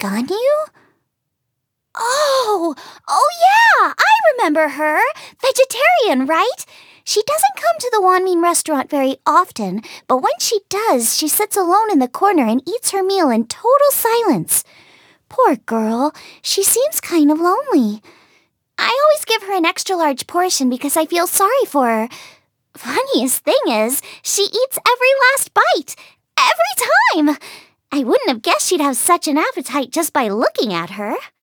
Ganyu? Oh yeah, I remember her. Vegetarian, right? She doesn't come to the Wanmin restaurant very often, but when she does, she sits alone in the corner and eats her meal in total silence. Poor girl, she seems kind of lonely. I always give her an extra-large portion because I feel sorry for her. Funniest thing is, she eats every last bite. Every time! I wouldn't have guessed she'd have such an appetite just by looking at her.